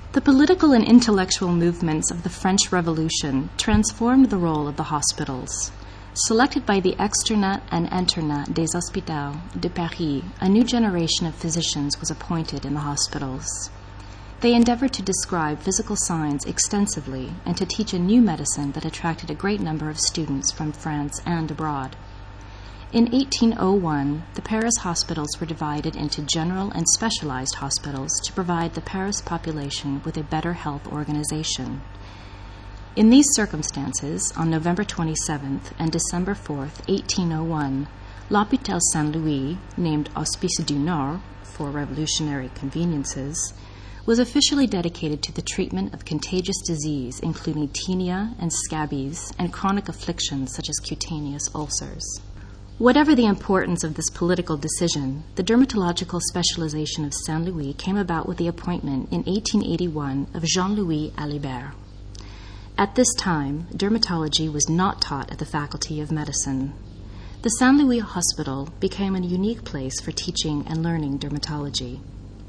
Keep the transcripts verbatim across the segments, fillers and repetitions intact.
The political and intellectual movements of the French Revolution transformed the role of the hospitals. Selected by the Externat and Internat des Hôpitaux de Paris, a new generation of physicians was appointed in the hospitals. They endeavored to describe physical signs extensively and to teach a new medicine that attracted a great number of students from France and abroad. In eighteen oh one, the Paris hospitals were divided into general and specialized hospitals to provide the Paris population with a better health organization. In these circumstances, on November twenty-seventh and December fourth, eighteen oh one, l'Hôpital Saint-Louis, named Hospice du Nord for revolutionary conveniences, was officially dedicated to the treatment of contagious disease, including tinea and scabies, and chronic afflictions such as cutaneous ulcers. Whatever the importance of this political decision, the dermatological specialization of Saint-Louis came about with the appointment in eighteen eighty-one of Jean-Louis Alibert. At this time, dermatology was not taught at the Faculty of Medicine. The Saint-Louis Hospital became a unique place for teaching and learning dermatology.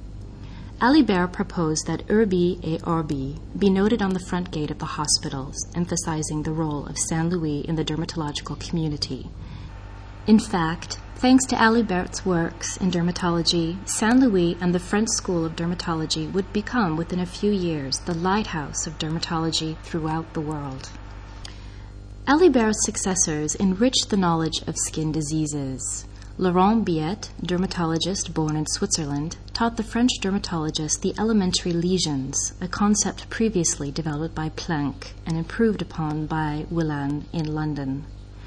Alibert proposed that Urbi et Orbi be noted on the front gate of the hospitals, emphasizing the role of Saint-Louis in the dermatological community. In fact, thanks to Alibert's works in dermatology, Saint-Louis and the French School of Dermatology would become, within a few years, the lighthouse of dermatology throughout the world. Alibert's successors enriched the knowledge of skin diseases. Laurent Biet, dermatologist born in Switzerland, taught the French dermatologist the elementary lesions, a concept previously developed by Planck and improved upon by Willan in London.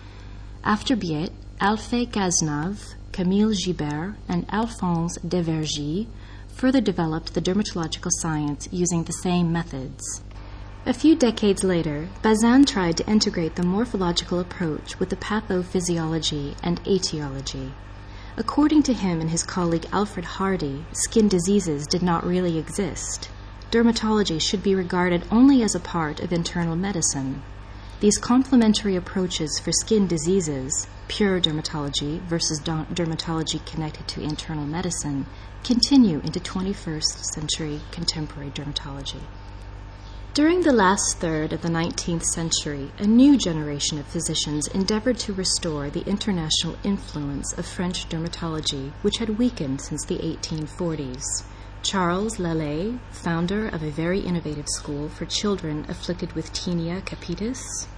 After Biet, Alphée Cazenave, Camille Gibert, and Alphonse Devergie further developed the dermatological science using the same methods. A few decades later, Bazin tried to integrate the morphological approach with the pathophysiology and etiology. According to him and his colleague Alfred Hardy, skin diseases did not really exist. Dermatology should be regarded only as a part of internal medicine. These complementary approaches for skin diseases, pure dermatology versus dermatology connected to internal medicine, continue into twenty-first century contemporary dermatology. During the last third of the nineteenth century, a new generation of physicians endeavored to restore the international influence of French dermatology, which had weakened since the eighteen forties. Charles Lallet, founder of a very innovative school for children afflicted with tinea capitis,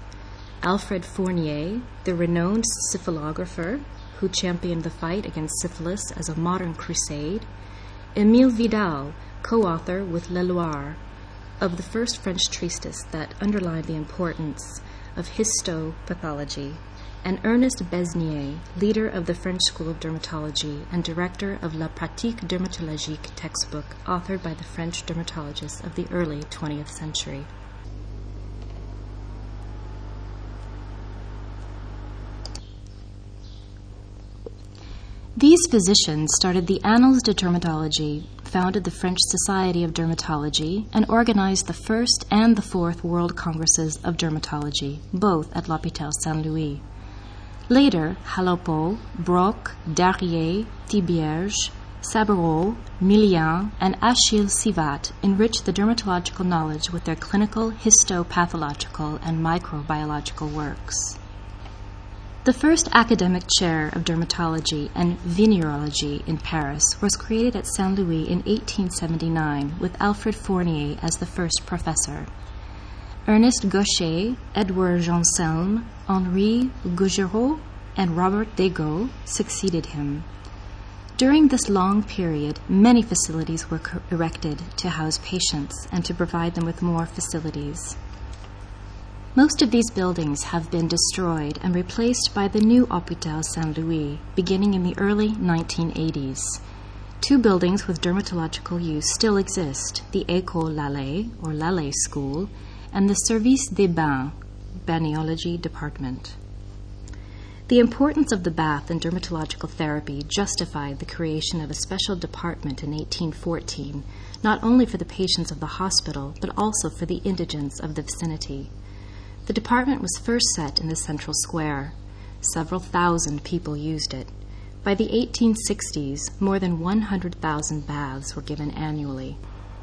Alfred Fournier, the renowned syphilographer who championed the fight against syphilis as a modern crusade, Émile Vidal, co-author with Leloir of the first French treatise that underlined the importance of histopathology, and Ernest Besnier, leader of the French School of Dermatology and director of La Pratique Dermatologique textbook authored by the French dermatologists of the early twentieth century. These physicians started the Annales de Dermatologie, founded the French Society of Dermatology, and organized the first and the fourth World Congresses of Dermatology, both at l'Hôpital Saint-Louis. Later, Halopeau, Broc, Darrier, Thibierge, Sabouraud, Millien, and Achille Sivat enriched the dermatological knowledge with their clinical, histopathological, and microbiological works. The first academic chair of dermatology and venereology in Paris was created at Saint-Louis in eighteen seventy-nine with Alfred Fournier as the first professor. Ernest Gaucher, Edouard Janselme, Henri Gougerot, and Robert Desgaux succeeded him. During this long period, many facilities were co- erected to house patients and to provide them with more facilities. Most of these buildings have been destroyed and replaced by the new Hôpital Saint-Louis, beginning in the early nineteen eighties. Two buildings with dermatological use still exist, the École Lallet, or Lallet School, and the Service des Bains, Balneology Department. The importance of the bath in dermatological therapy justified the creation of a special department in eighteen fourteen, not only for the patients of the hospital, but also for the indigents of the vicinity. The department was first set in the central square. Several thousand people used it. By the eighteen sixties, more than one hundred thousand baths were given annually.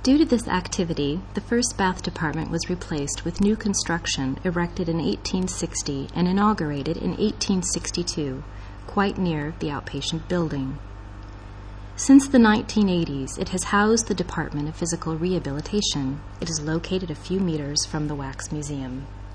Due to this activity, the first bath department was replaced with new construction erected in eighteen sixty and inaugurated in eighteen sixty-two, quite near the outpatient building. Since the nineteen eighties, it has housed the Department of Physical Rehabilitation. It is located a few meters from the Wax Museum.